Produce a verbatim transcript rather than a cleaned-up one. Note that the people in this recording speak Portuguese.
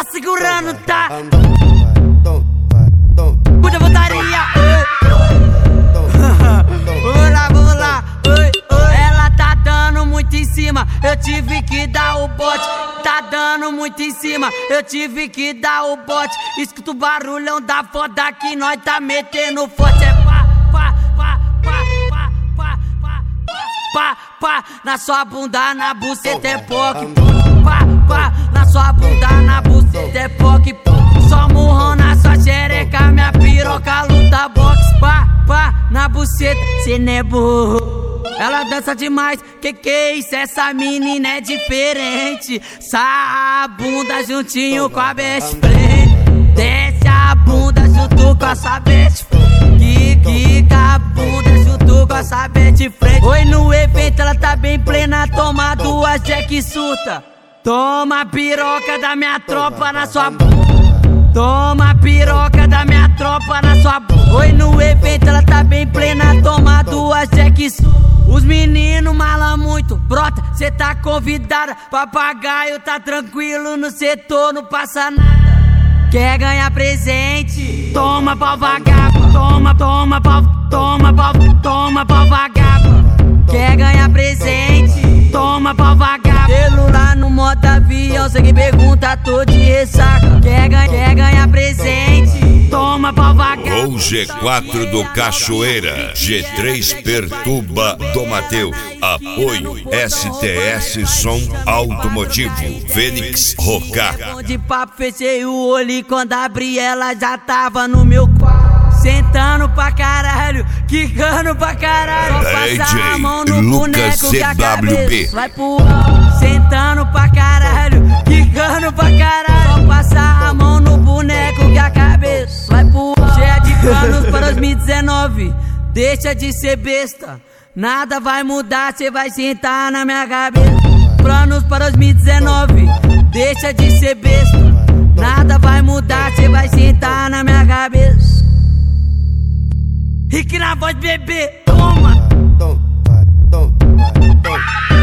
segurando, tá? Muita putaria, vamos lá, vamos lá, oi, oi. Ela tá dando muito em cima, eu tive que dar o bote. Tá dando muito em cima, eu tive que dar o bote. Escuta o barulhão da foda que nós tá metendo forte. É pá, pá, pá, pá, pá, pá, pá, pá, pá, na sua bunda, na buceta é poque. Pá, pá, na sua bunda, na buceta é poque. Só murrão na sua xereca, minha piroca luta boxe. Pá, pá, na buceta, cê não é burro. Ela dança demais, que que é isso? Essa menina é diferente. Sarra a bunda juntinho com a best friend. Desce a bunda junto com essa best friend. Quica a bunda junto com essa best friend. Oi, no evento ela tá bem plena. Toma duas Jack surta. Toma a piroca da minha tropa na sua bunda. Toma a piroca da minha tropa na sua bunda. Oi, no evento ela tá bem plena. Toma duas Jack surta. Os meninos malam muito, brota, cê tá convidada. Papagaio tá tranquilo no setor, não passa nada. Quer ganhar presente? Toma pau vagabundo. Toma, toma pau, toma pau, toma pau vagabundo. Quer ganhar presente? Toma pau vagabundo. Celular no modo avião, cê que pergunta, tô de ressaca. Quer, ganha, quer ganhar presente? Toma pau vagabundo. O G quatro do Cachoeira, G três Perturba do Mateus. Apoio S T S Som Automotivo, Fênix Rocar. De papo, fechei o olho e quando abri ela já tava no meu quarto. Sentando pra caralho, quicando pra caralho. Só passar a mão no boneco que a cabeça vai pro alto. Sentando pra caralho, quicando pra caralho. Só passar a mão no boneco que a cabeça vai pro alto. Cheia de planos para dois mil e dezenove, deixa de ser besta. Nada vai mudar, cê vai sentar na minha cabeça. Planos para dois mil e dezenove, deixa de ser besta. Nada vai mudar, cê vai sentar na minha cabeça. Rick na voz, bebê, toma.